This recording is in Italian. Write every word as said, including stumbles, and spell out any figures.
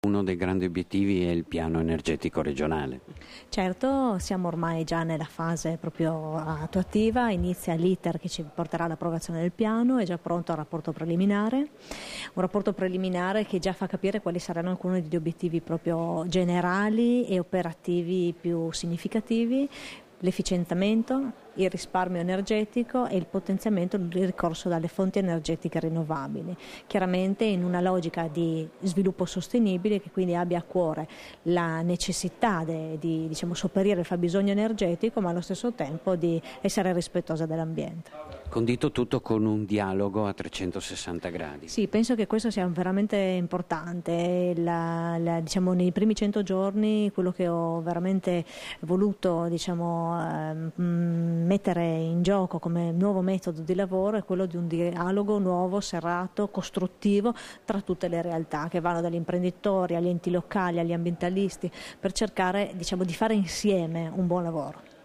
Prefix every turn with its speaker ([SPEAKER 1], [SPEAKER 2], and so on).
[SPEAKER 1] Uno dei grandi obiettivi è il piano energetico regionale.
[SPEAKER 2] Certo, siamo ormai già nella fase proprio attuativa, inizia l'iter che ci porterà all'approvazione del piano, è già pronto il rapporto preliminare, un rapporto preliminare che già fa capire quali saranno alcuni degli obiettivi proprio generali e operativi più significativi: l'efficientamento, il risparmio energetico e il potenziamento del ricorso dalle fonti energetiche rinnovabili, chiaramente in una logica di sviluppo sostenibile che quindi abbia a cuore la necessità de, di diciamo, sopperire il fabbisogno energetico, ma allo stesso tempo di essere rispettosa dell'ambiente.
[SPEAKER 1] Condito tutto con un dialogo a trecentosessanta gradi.
[SPEAKER 2] Sì, penso che questo sia veramente importante. La, la, diciamo, nei primi cento giorni quello che ho veramente voluto diciamo, eh, mettere in gioco come nuovo metodo di lavoro è quello di un dialogo nuovo, serrato, costruttivo tra tutte le realtà, che vanno dagli imprenditori agli enti locali, agli ambientalisti, per cercare diciamo, di fare insieme un buon lavoro.